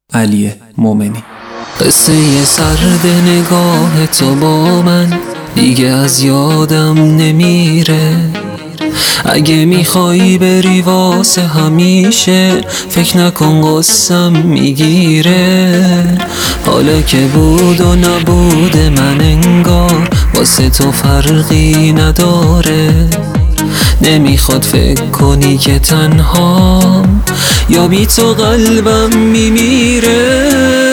علی مومنی. قصه سرد نگاه تو با من دیگه از یادم نمیره. اگه میخوای بری واسه همیشه فکر نکن قصم میگیره. حالا که بود و نبود من انگار واسه تو فرقی نداره. نمیخواد فکر کنی که تنهام یا بی تو قلبم میمیره.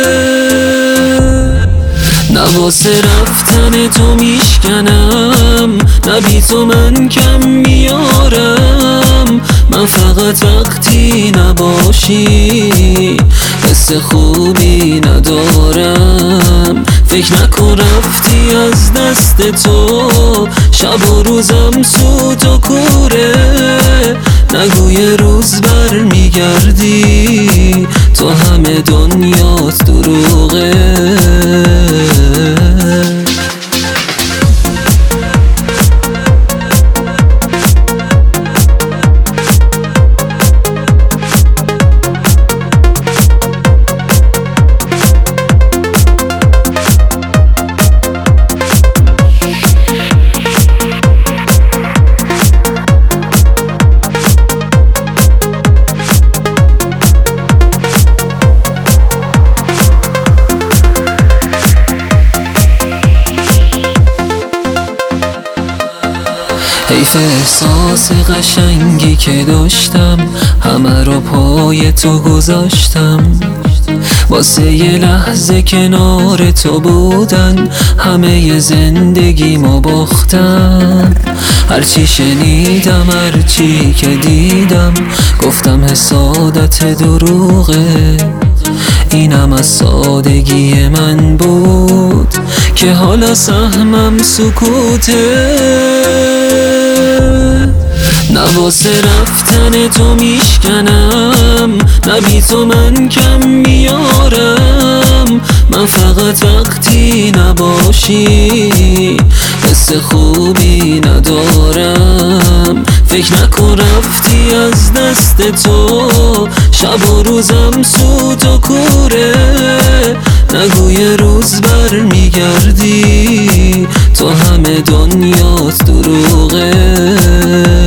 نه واسه رفتن تو میشکنم، نه بی تو من کم میارم. من فقط وقتی نباشی حس خوبی ندارم. فکر نکن رفتی از دست تو، شب و روزم سوت و کوره. نگوی روز بر میگردی، تو همه دنیات دروغه. حیف احساس قشنگی که داشتم همه رو پای تو گذاشتم. واسه یه لحظه کنار تو بودن همه زندگیمو باختم. هرچی شنیدم هرچی که دیدم گفتم حسادت دروغه. اینم از سادگی من بود که حالا سهمم سکوته. نه واسه رفتن تو میشکنم، نه بی تو من کم میارم. من فقط وقتی نباشی حس خوبی ندارم. فکر نکن رفتی از دست تو، شب و روزم سوت و کوره. نگوی روز بر میگردی، تو همه دنیات دروغه.